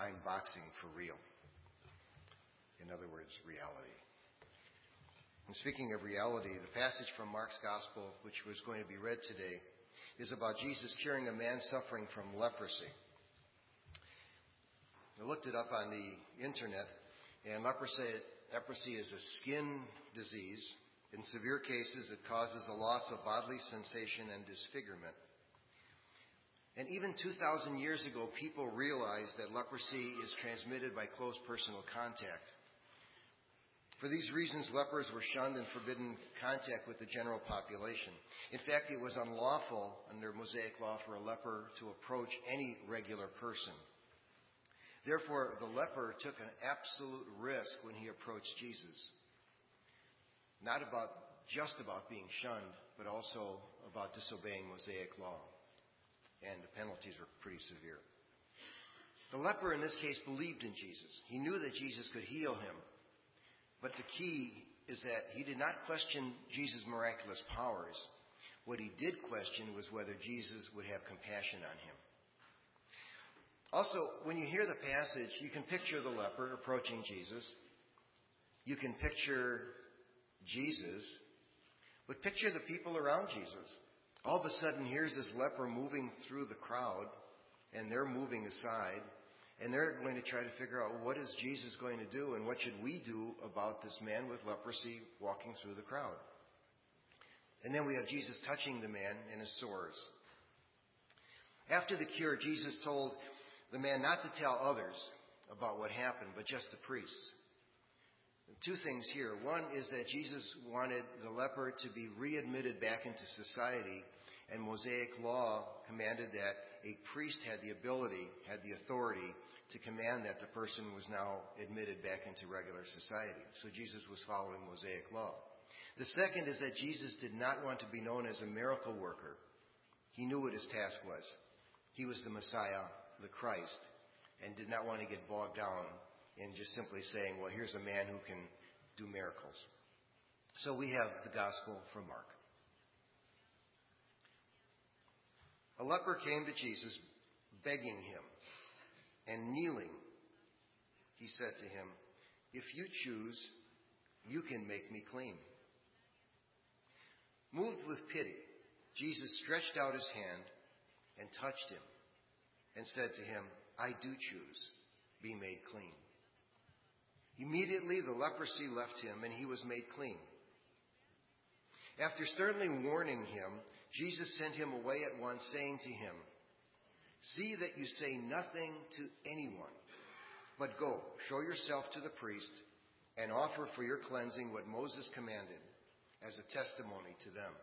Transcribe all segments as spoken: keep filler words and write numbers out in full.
behind boxing for real. In other words, reality. And speaking of reality, the passage from Mark's Gospel, which was going to be read today, is about Jesus curing a man suffering from leprosy. I looked it up on the internet, and leprosy, leprosy is a skin disease. In severe cases, it causes a loss of bodily sensation and disfigurement. And even two thousand years ago, people realized that leprosy is transmitted by close personal contact. For these reasons, lepers were shunned and forbidden contact with the general population. In fact, it was unlawful under Mosaic law for a leper to approach any regular person. Therefore, the leper took an absolute risk when he approached Jesus. Not about just about being shunned, but also about disobeying Mosaic law. And the penalties were pretty severe. The leper in this case believed in Jesus. He knew that Jesus could heal him. But the key is that he did not question Jesus' miraculous powers. What he did question was whether Jesus would have compassion on him. Also, when you hear the passage, you can picture the leper approaching Jesus. You can picture Jesus, but picture the people around Jesus. All of a sudden, here's this leper moving through the crowd, and they're moving aside. And they're going to try to figure out, what is Jesus going to do, and what should we do about this man with leprosy walking through the crowd? And then we have Jesus touching the man in his sores. After the cure, Jesus told the man not to tell others about what happened, but just the priests. Two things here. One is that Jesus wanted the leper to be readmitted back into society, and Mosaic law commanded that a priest had the ability, had the authority to command that the person was now admitted back into regular society. So Jesus was following Mosaic law. The second is that Jesus did not want to be known as a miracle worker. He knew what his task was. He was the Messiah, the Christ, and did not want to get bogged down in just simply saying, well, here's a man who can do miracles. So we have the gospel from Mark. A leper came to Jesus, begging him, and kneeling. He said to him, "If you choose, you can make me clean." Moved with pity, Jesus stretched out his hand and touched him and said to him, "I do choose. Be made clean." Immediately the leprosy left him, and he was made clean. After sternly warning him, Jesus sent him away at once, saying to him, "See that you say nothing to anyone, but go, show yourself to the priest, and offer for your cleansing what Moses commanded, as a testimony to them."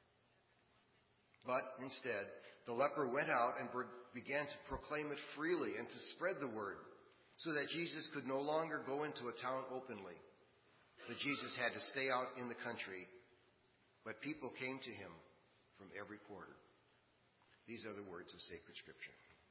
But instead, the leper went out and began to proclaim it freely and to spread the word, so that Jesus could no longer go into a town openly. But Jesus had to stay out in the country, but people came to him from every quarter. These are the words of sacred Scripture.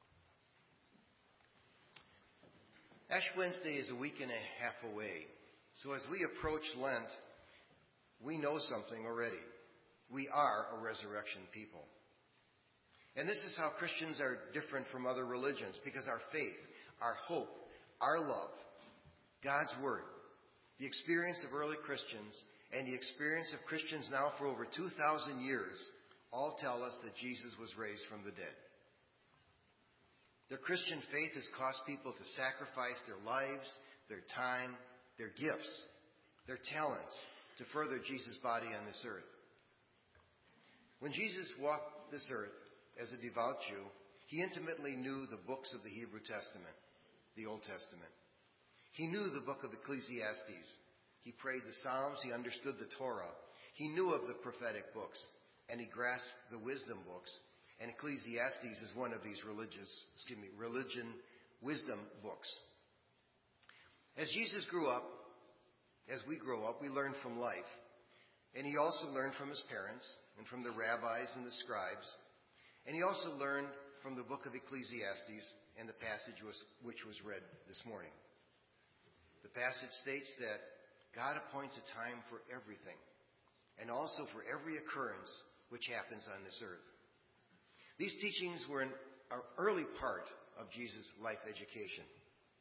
Ash Wednesday is a week and a half away. So as we approach Lent, we know something already. We are a resurrection people. And this is how Christians are different from other religions, because our faith, our hope, our love, God's Word, the experience of early Christians, and the experience of Christians now for over two thousand years all tell us that Jesus was raised from the dead. Their Christian faith has caused people to sacrifice their lives, their time, their gifts, their talents to further Jesus' body on this earth. When Jesus walked this earth as a devout Jew, he intimately knew the books of the Hebrew Testament, the Old Testament. He knew the book of Ecclesiastes. He prayed the Psalms. He understood the Torah. He knew of the prophetic books, and he grasped the wisdom books. And Ecclesiastes is one of these religious, excuse me, religion wisdom books. As Jesus grew up, as we grow up, we learn from life. And he also learned from his parents and from the rabbis and the scribes. And he also learned from the book of Ecclesiastes and the passage was, which was read this morning. The passage states that God appoints a time for everything, and also for every occurrence which happens on this earth. These teachings were an early part of Jesus' life education.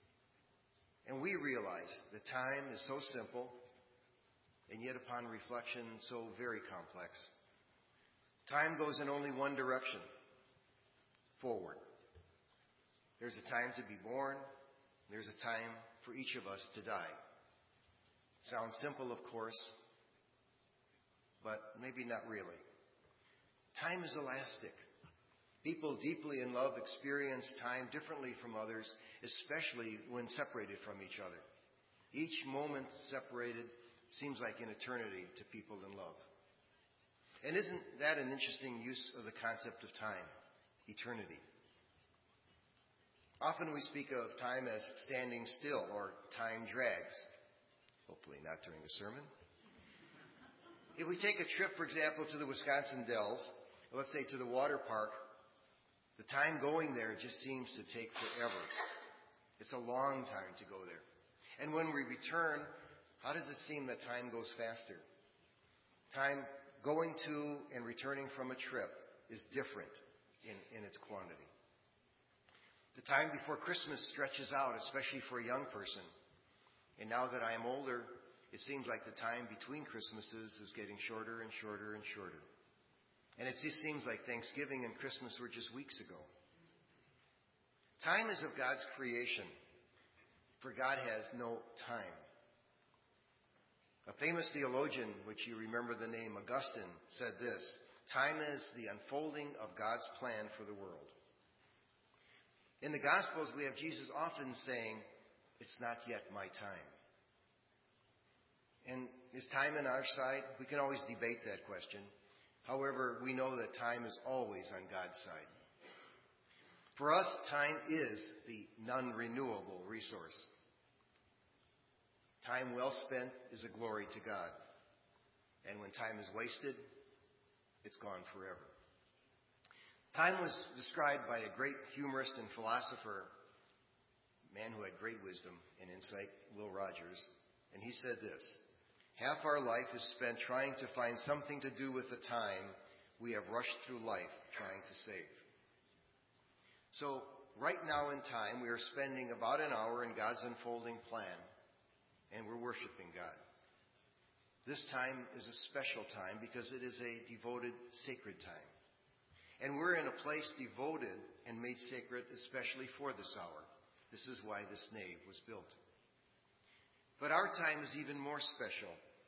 And we realize that time is so simple, and yet upon reflection, so very complex. Time goes in only one direction, forward. There's a time to be born. There's a time for each of us to die. Sounds simple, of course, but maybe not really. Time is elastic. People deeply in love experience time differently from others, especially when separated from each other. Each moment separated seems like an eternity to people in love. And isn't that an interesting use of the concept of time? Eternity. Often we speak of time as standing still or time drags. Hopefully not during a sermon. If we take a trip, for example, to the Wisconsin Dells, or let's say to the water park, the time going there just seems to take forever. It's a long time to go there. And when we return, how does it seem that time goes faster? Time going to and returning from a trip is different in, in its quantity. The time before Christmas stretches out, especially for a young person. And now that I am older, it seems like the time between Christmases is getting shorter and shorter and shorter. And it just seems like Thanksgiving and Christmas were just weeks ago. Time is of God's creation, for God has no time. A famous theologian, which you remember the name Augustine, said this: time is the unfolding of God's plan for the world. In the Gospels, we have Jesus often saying, "It's not yet my time." And is time on our side? We can always debate that question. However, we know that time is always on God's side. For us, time is the non-renewable resource. Time well spent is a glory to God. And when time is wasted, it's gone forever. Time was described by a great humorist and philosopher, a man who had great wisdom and insight, Will Rogers, and he said this: half our life is spent trying to find something to do with the time we have rushed through life trying to save. So, right now in time, we are spending about an hour in God's unfolding plan, and we're worshiping God. This time is a special time because it is a devoted, sacred time. And we're in a place devoted and made sacred especially for this hour. This is why this nave was built. But our time is even more special.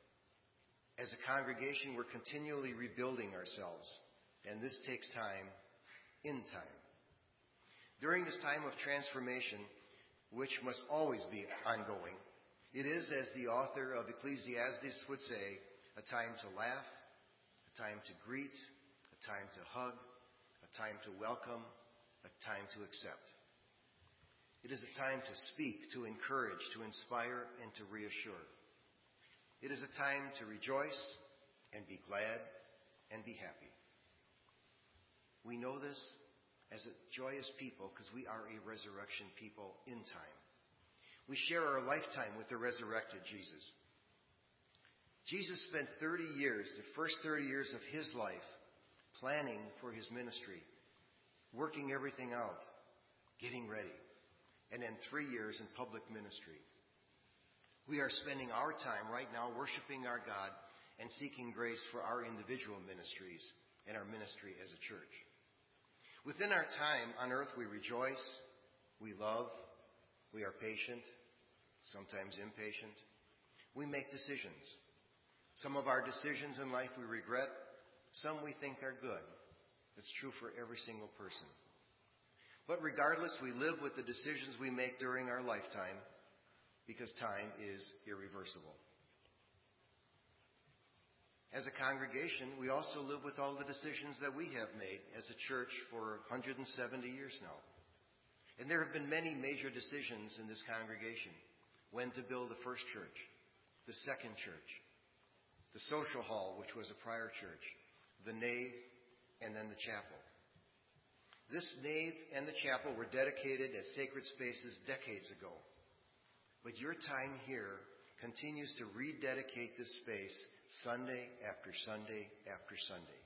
As a congregation, we're continually rebuilding ourselves, and this takes time in time. During this time of transformation, which must always be ongoing, it is, as the author of Ecclesiastes would say, a time to laugh, a time to greet, a time to hug, a time to welcome, a time to accept. It is a time to speak, to encourage, to inspire, and to reassure. It is a time to rejoice and be glad and be happy. We know this as a joyous people because we are a resurrection people in time. We share our lifetime with the resurrected Jesus. Jesus spent thirty years, the first thirty years of his life, planning for his ministry, working everything out, getting ready. And then three years in public ministry. We are spending our time right now worshiping our God and seeking grace for our individual ministries and our ministry as a church. Within our time on earth, we rejoice, we love, we are patient, sometimes impatient. We make decisions. Some of our decisions in life we regret, some we think are good. It's true for every single person. But regardless, we live with the decisions we make during our lifetime because time is irreversible. As a congregation, we also live with all the decisions that we have made as a church for one hundred seventy years now. And there have been many major decisions in this congregation. When to build the first church, the second church, the social hall, which was a prior church, the nave, and then the chapel. This nave and the chapel were dedicated as sacred spaces decades ago. But your time here continues to rededicate this space Sunday after Sunday after Sunday.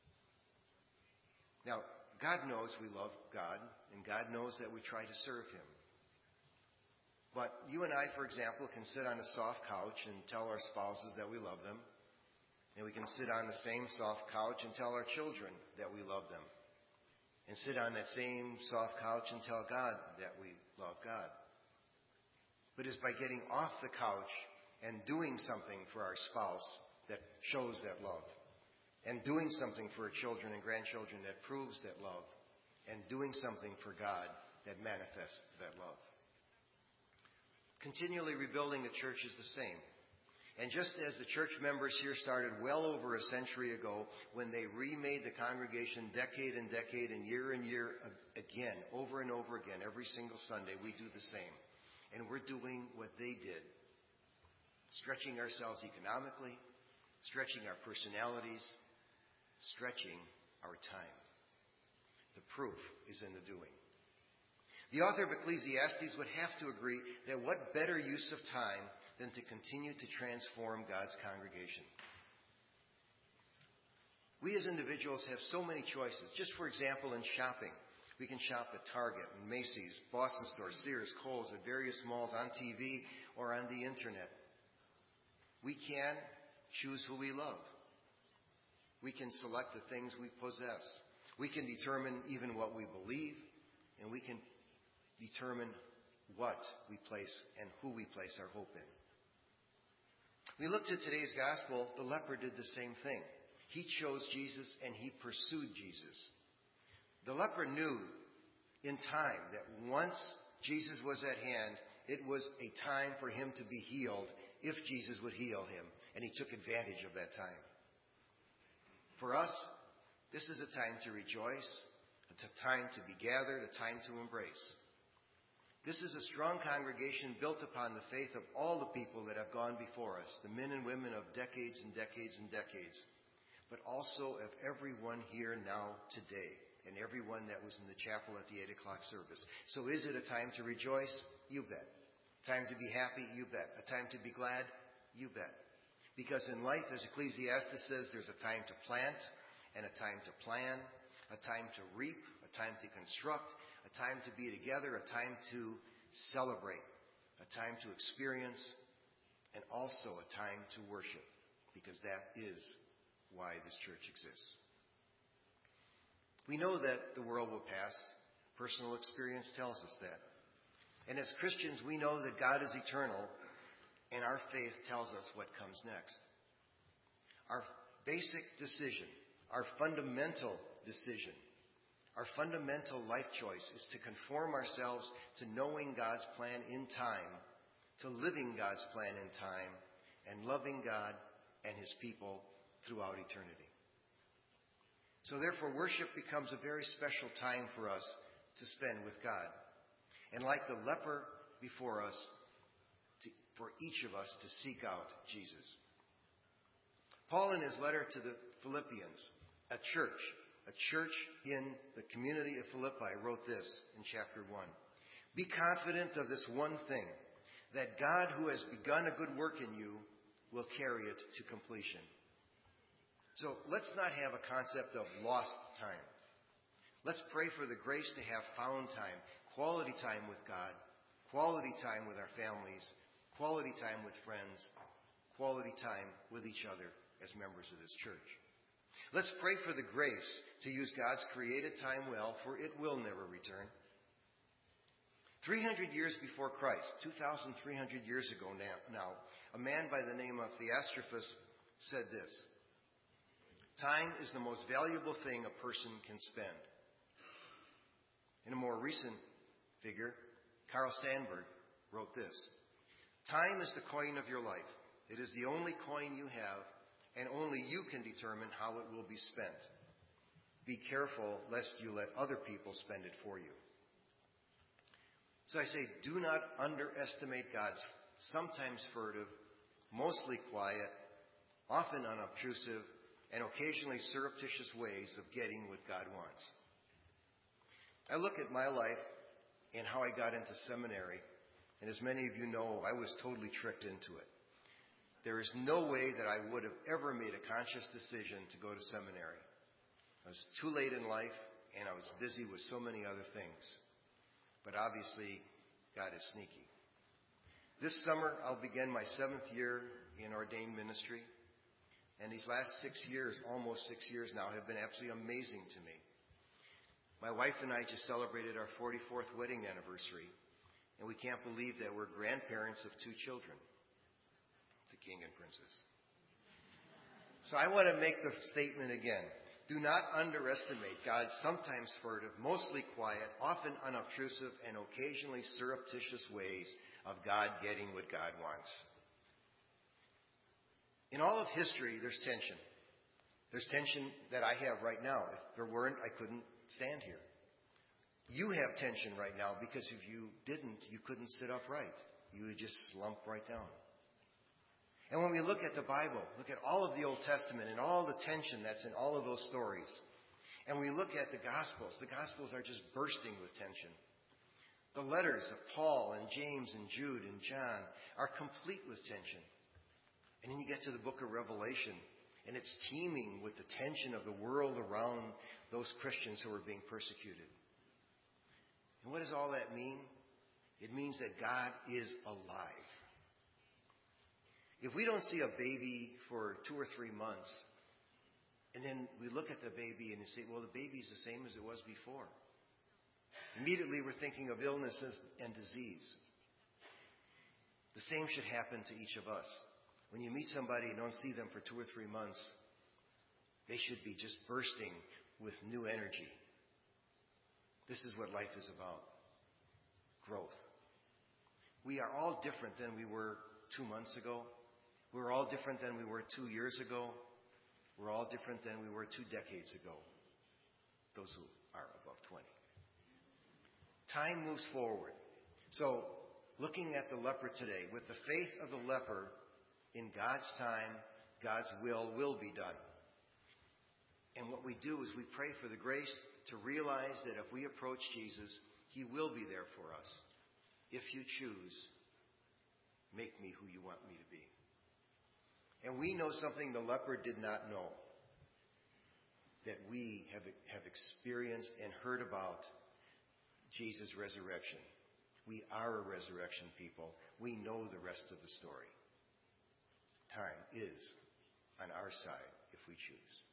Now, God knows we love God, and God knows that we try to serve Him. But you and I, for example, can sit on a soft couch and tell our spouses that we love them. And we can sit on the same soft couch and tell our children that we love them. And sit on that same soft couch and tell God that we love God. But it's by getting off the couch and doing something for our spouse that shows that love. And doing something for our children and grandchildren that proves that love. And doing something for God that manifests that love. Continually rebuilding the church is the same. And just as the church members here started well over a century ago, when they remade the congregation decade and decade and year and year again, over and over again, every single Sunday, we do the same. And we're doing what they did. Stretching ourselves economically, stretching our personalities, stretching our time. The proof is in the doing. The author of Ecclesiastes would have to agree that what better use of time than to continue to transform God's congregation. We as individuals have so many choices. Just for example, in shopping, we can shop at Target, and Macy's, Boston Store, Sears, Kohl's, at various malls, on T V, or on the internet. We can choose who we love. We can select the things we possess. We can determine even what we believe, and we can determine what we place and who we place our hope in. We looked at today's gospel. The leper did the same thing. He chose Jesus and he pursued Jesus. The leper knew in time that once Jesus was at hand, it was a time for him to be healed if Jesus would heal him. And he took advantage of that time. For us, this is a time to rejoice, a time to be gathered, a time to embrace. This is a strong congregation built upon the faith of all the people that have gone before us, the men and women of decades and decades and decades, but also of everyone here now today and everyone that was in the chapel at the eight o'clock service. So is it a time to rejoice? You bet. Time to be happy? You bet. A time to be glad? You bet. Because in life, as Ecclesiastes says, there's a time to plant and a time to plan, a time to reap, a time to construct, a time to be together, a time to celebrate, a time to experience, and also a time to worship, because that is why this church exists. We know that the world will pass. Personal experience tells us that. And as Christians, we know that God is eternal, and our faith tells us what comes next. Our basic decision, our fundamental decision, our fundamental life choice is to conform ourselves to knowing God's plan in time, to living God's plan in time, and loving God and His people throughout eternity. So therefore, worship becomes a very special time for us to spend with God. And like the leper before us, to, for each of us to seek out Jesus. Paul, in his letter to the Philippians, a church, a church in the community of Philippi, wrote this in chapter one. Be confident of this one thing, that God who has begun a good work in you will carry it to completion. So let's not have a concept of lost time. Let's pray for the grace to have found time, quality time with God, quality time with our families, quality time with friends, quality time with each other as members of this church. Let's pray for the grace to use God's created time well, for it will never return. three hundred years before Christ, two thousand three hundred years ago now, now, a man by the name of Theophilus said this: time is the most valuable thing a person can spend. In a more recent figure, Carl Sandburg wrote this: time is the coin of your life. It is the only coin you have, and only you can determine how it will be spent. Be careful lest you let other people spend it for you. So I say, do not underestimate God's sometimes furtive, mostly quiet, often unobtrusive, and occasionally surreptitious ways of getting what God wants. I look at my life and how I got into seminary, and as many of you know, I was totally tricked into it. There is no way that I would have ever made a conscious decision to go to seminary. I was too late in life, and I was busy with so many other things. But obviously, God is sneaky. This summer, I'll begin my seventh year in ordained ministry. And these last six years, almost six years now, have been absolutely amazing to me. My wife and I just celebrated our forty-fourth wedding anniversary. And we can't believe that we're grandparents of two children, the king and princess. So I want to make the statement again. Do not underestimate God's sometimes furtive, mostly quiet, often unobtrusive, and occasionally surreptitious ways of God getting what God wants. In all of history, there's tension. There's tension that I have right now. If there weren't, I couldn't stand here. You have tension right now because if you didn't, you couldn't sit upright. You would just slump right down. And when we look at the Bible, look at all of the Old Testament and all the tension that's in all of those stories, and we look at the Gospels, the Gospels are just bursting with tension. The letters of Paul and James and Jude and John are complete with tension. And then you get to the book of Revelation, and it's teeming with the tension of the world around those Christians who are being persecuted. And what does all that mean? It means that God is alive. If we don't see a baby for two or three months, and then we look at the baby and say, well, the baby's the same as it was before. Immediately we're thinking of illnesses and disease. The same should happen to each of us. When you meet somebody and don't see them for two or three months, they should be just bursting with new energy. This is what life is about. Growth. We are all different than we were two months ago. We're all different than we were two years ago. We're all different than we were two decades ago. Those who are above twenty. Time moves forward. So, looking at the leper today, with the faith of the leper, in God's time, God's will will be done. And what we do is we pray for the grace to realize that if we approach Jesus, He will be there for us. If you choose, make me who you want me to be. And we know something the leper did not know, that we have, have experienced and heard about Jesus' resurrection. We are a resurrection people. We know the rest of the story. Time is on our side if we choose.